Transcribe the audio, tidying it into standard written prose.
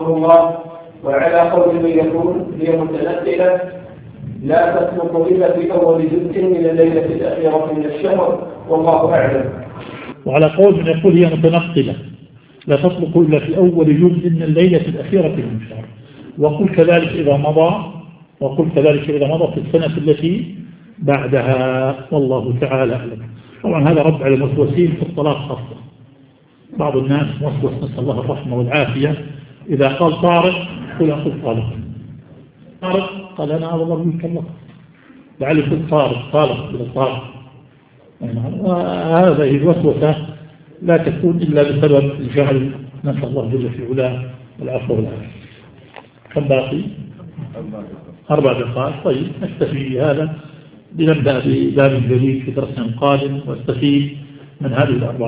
رحمه الله. وعلى قول من يقول هي متنقلة لا تسلك إلا في أول جزء من الليلة الأخيرة من الشهر، والله أعلم. وعلى قول من يقول هي متنقلة لا تسلك إلا في أول جزء من الليلة الأخيرة من الشهر، وقل كذلك إذا مضى في السنة التي بعدها، والله تعالى أعلم. طبعا هذا رد على الموسوسين في الطلاق خاصة. بعض الناس موسوس، نسأل الله الرحمة والعافية، إذا قال طارق قل أقول طارق قال أنا أعظم منك الله، لعل يكون طارق إلى طارق. هذه الوسوسة لا تكون إلا بسبب الجهل، نسأل الله جل في علاه والعفو والعافية. كم باقي؟ 4 دقائق. طيب نكتفي بهذا، لنبدأ بباب جديد في درسنا القادم واستفيد من هذه 4